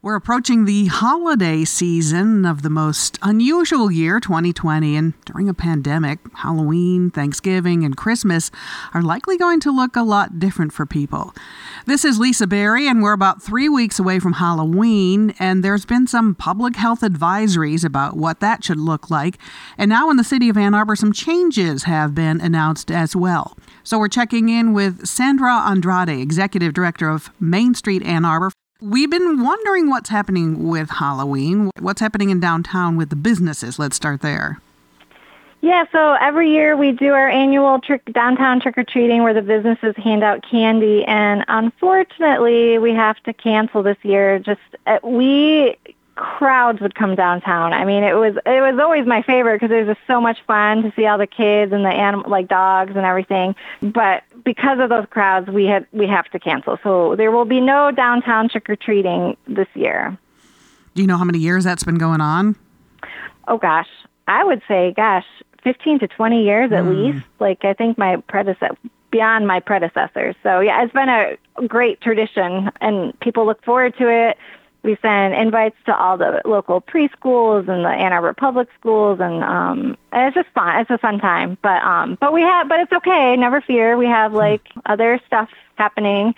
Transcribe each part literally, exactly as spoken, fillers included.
We're approaching the holiday season of the most unusual year, twenty twenty, and during a pandemic, Halloween, Thanksgiving, and Christmas are likely going to look a lot different for people. This is Lisa Berry, and we're about three weeks away from Halloween, and there's been some public health advisories about what that should look like. And now in the city of Ann Arbor, some changes have been announced as well. So we're checking in with Sandra Andrade, Executive Director of Main Street Ann Arbor. We've been wondering what's happening with Halloween, what's happening in downtown with the businesses. Let's start there. Yeah, so every year we do our annual trick, downtown trick-or-treating where the businesses hand out candy, and unfortunately we have to cancel this year. Just uh, we crowds would come downtown. I mean, it was it was always my favorite because it was just so much fun to see all the kids and the animal, like dogs and everything. But because of those crowds, we had we have to cancel. So there will be no downtown trick-or-treating this year. Do you know how many years that's been going on? Oh gosh, I would say, gosh, fifteen to twenty years at mm. least. Like I think my predecessor, beyond my predecessors. So yeah, it's been a great tradition, and people look forward to it. We send invites to all the local preschools and the Ann Arbor public schools, and um, it's just fun. It's a fun time. But um, but we have, but it's okay. Never fear. We have like other stuff happening.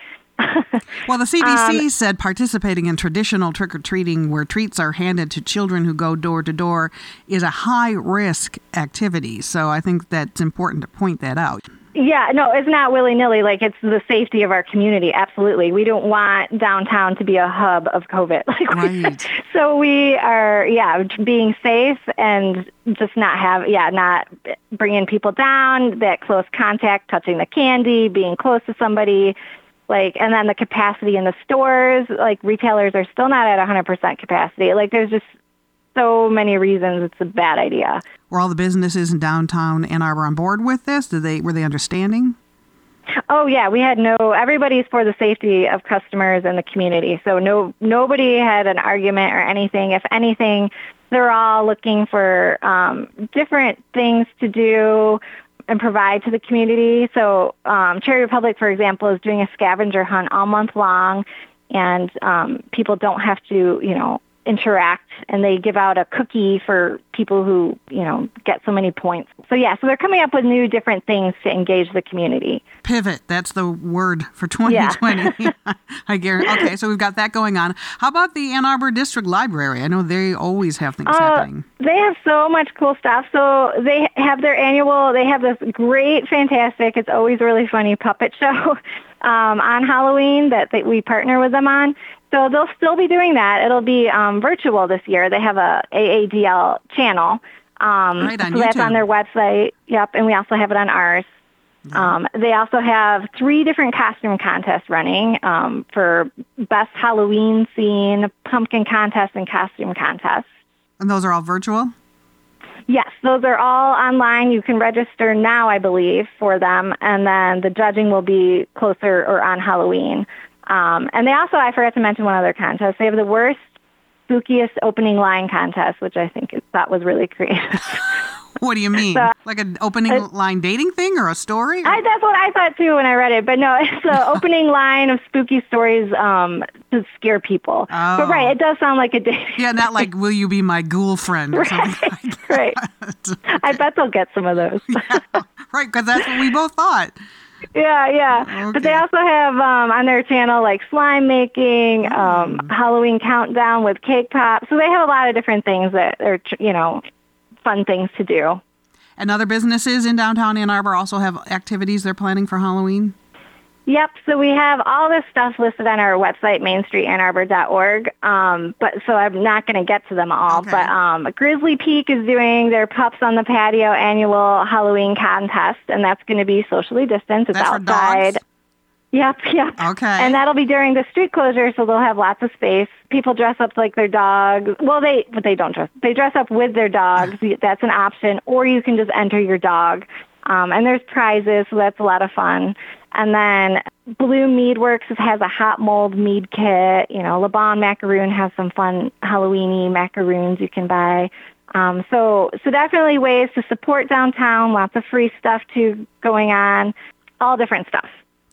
Well, the C D C um, said participating in traditional trick-or-treating where treats are handed to children who go door to door is a high-risk activity. So I think that's important to point that out. Yeah, no, it's not willy-nilly. Like, it's the safety of our community. Absolutely. We don't want downtown to be a hub of COVID. Like, right. So we are, yeah, being safe and just not have, yeah, not bringing people down, that close contact, touching the candy, being close to somebody. Like, and then the capacity in the stores, like retailers are still not at one hundred percent capacity. Like, there's just so many reasons it's a bad idea. Were all the businesses in downtown Ann Arbor on board with this? Did they, were they understanding? Oh, yeah. We had no, everybody's for the safety of customers and the community. So no, nobody had an argument or anything. If anything, they're all looking for um, different things to do and provide to the community. So um, Cherry Republic, for example, is doing a scavenger hunt all month long, and um, people don't have to, you know, interact, and they give out a cookie for people who, you know, get so many points. So yeah, so they're coming up with new different things to engage the community. Pivot, that's the word for twenty twenty. Yeah. I guarantee. Okay, so we've got that going on. How about the Ann Arbor District Library? I know they always have things uh, happening. They have so much cool stuff. So they have their annual, they have this great, fantastic, it's always really funny puppet show um, on Halloween that they, we partner with them on. So they'll still be doing that. It'll be um, virtual this year. They have a A A D L channel. Um, right, on so YouTube. That's on their website. Yep, and we also have it on ours. Yeah. Um, they also have three different costume contests running um, for best Halloween scene, pumpkin contest, and costume contest. And those are all virtual? Yes, those are all online. You can register now, I believe, for them, and then the judging will be closer or on Halloween. Um, and they also, I forgot to mention one other contest. They have the worst, spookiest opening line contest, which I think thought was really creative. What do you mean? So, like an opening uh, line dating thing or a story? I, that's what I thought too when I read it. But no, it's the opening line of spooky stories um, to scare people. Oh. But right, it does sound like a dating. Yeah, not like, will you be my ghoul friend or right, something like that. Right. Okay. I bet they'll get some of those. Yeah, right, because that's what we both thought. Yeah, yeah. Okay. But they also have um, on their channel like slime making, um, mm. Halloween countdown with cake pops. So they have a lot of different things that are, you know, fun things to do. And other businesses in downtown Ann Arbor also have activities they're planning for Halloween? Yep. So we have all this stuff listed on our website, main street ann arbor dot org. Um, but so I'm not going to get to them all. Okay. But um, Grizzly Peak is doing their Pups on the Patio annual Halloween contest, and that's going to be socially distanced. It's that's outside. For dogs? Yep, yep. Okay. And that'll be during the street closure, so they'll have lots of space. People dress up like their dogs. Well, they but they don't dress. They dress up with their dogs. That's an option. Or you can just enter your dog. Um, and there's prizes, so that's a lot of fun. And then Blue Mead Works has a hot mold mead kit. You know, Le Bon Macaroon has some fun Halloween-y macaroons you can buy. Um, so, so definitely ways to support downtown. Lots of free stuff too going on. All different stuff.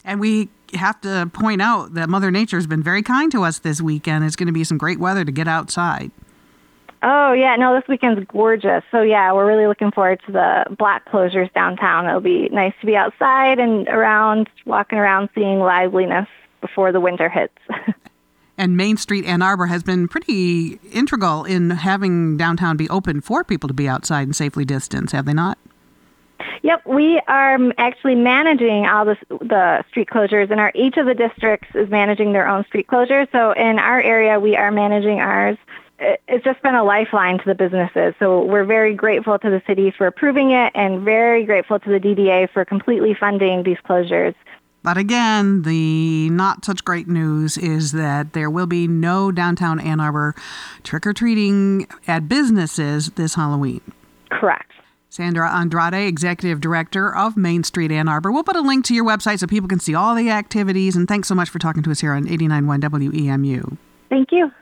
And we have to point out that Mother Nature has been very kind to us this weekend. It's going to be some great weather to get outside. Oh, yeah. No, this weekend's gorgeous. So, yeah, we're really looking forward to the block closures downtown. It'll be nice to be outside and around, walking around, seeing liveliness before the winter hits. And Main Street Ann Arbor has been pretty integral in having downtown be open for people to be outside and safely distanced, have they not? Yep, we are actually managing all the, the street closures, and our each of the districts is managing their own street closures. So in our area, we are managing ours. It's just been a lifeline to the businesses. So we're very grateful to the city for approving it and very grateful to the D D A for completely funding these closures. But again, the not such great news is that there will be no downtown Ann Arbor trick-or-treating at businesses this Halloween. Correct. Sandra Andrade, Executive Director of Main Street Ann Arbor. We'll put a link to your website so people can see all the activities. And thanks so much for talking to us here on eighty-nine point one W E M U. Thank you.